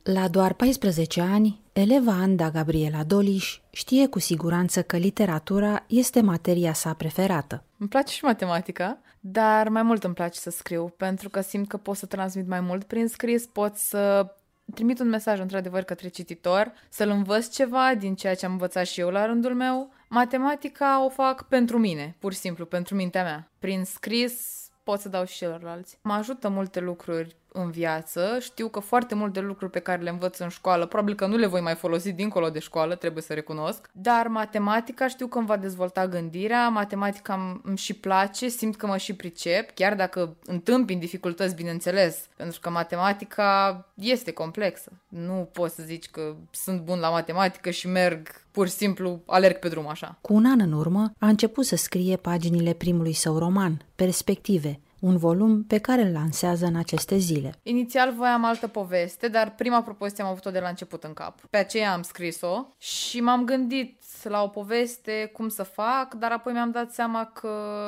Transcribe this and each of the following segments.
La doar 14 ani, eleva Anda Gabriela Doliș știe cu siguranță că literatura este materia sa preferată. Îmi place și matematica, dar mai mult îmi place să scriu, pentru că simt că pot să transmit mai mult prin scris, pot să trimit un mesaj într-adevăr către cititor, să-l învăț ceva din ceea ce am învățat și eu la rândul meu. Matematica o fac pentru mine, pur și simplu, pentru mintea mea. Prin scris pot să dau și celorlalți. Mă ajută multe lucruri în viață, știu că foarte multe lucruri pe care le învăț în școală, probabil că nu le voi mai folosi dincolo de școală, trebuie să recunosc, dar matematica știu că îmi va dezvolta gândirea, matematica îmi și place, simt că mă și pricep, chiar dacă întâmpin dificultăți, bineînțeles, pentru că matematica este complexă. Nu poți să zici că sunt bun la matematică și merg, pur și simplu, alerg pe drum așa. Cu un an în urmă a început să scrie paginile primului său roman, Perspective, un volum pe care îl lansează în aceste zile. Inițial voiam altă poveste, dar prima propoziție am avut-o de la început în cap. Pe aceea am scris-o și m-am gândit la o poveste, cum să fac, dar apoi mi-am dat seama că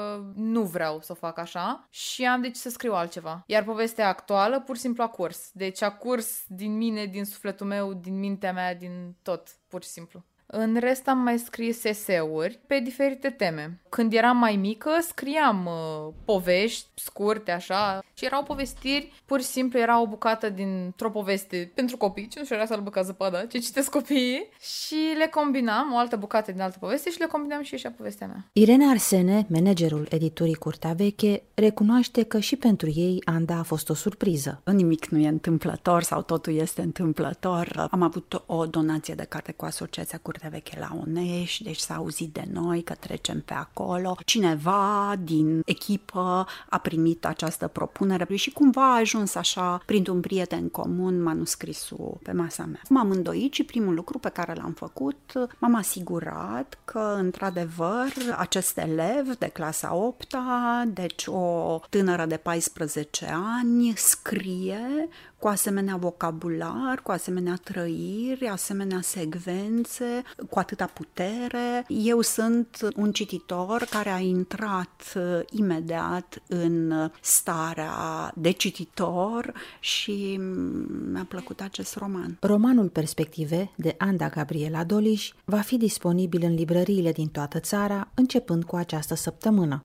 nu vreau să o fac așa și am decis să scriu altceva. Iar povestea actuală pur și simplu a curs. Deci a curs din mine, din sufletul meu, din mintea mea, din tot, pur și simplu. În rest am mai scris eseuri pe diferite teme. Când eram mai mică, scriam povești scurte, așa, și erau povestiri, pur și simplu era o bucată dintr-o poveste pentru copii, ce nu știu, era Salbăca Zăpada, ce citesc copiii, și le combinam, o altă bucată din altă poveste și le combinam și ieșea povestea mea. Irene Arsene, managerul editurii Curtea Veche, recunoaște că și pentru ei Anda a fost o surpriză. Nimic nu e întâmplător sau totul este întâmplător. Am avut o donație de carte cu Asociația Curtea Veche la Onești, deci s-a auzit de noi că trecem pe acolo. Cineva din echipă a primit această propunere și cumva a ajuns așa, printr-un prieten comun, manuscrisul pe masa mea. M-am îndoit și primul lucru pe care l-am făcut, m-am asigurat că, într-adevăr, acest elev de clasa 8-a, deci o tânără de 14 ani, scrie cu asemenea vocabular, cu asemenea trăiri, asemenea secvențe, cu atâta putere. Eu sunt un cititor care a intrat imediat în starea de cititor și mi-a plăcut acest roman. Romanul Perspective, de Anda Gabriela Doliș, va fi disponibil în librăriile din toată țara, începând cu această săptămână.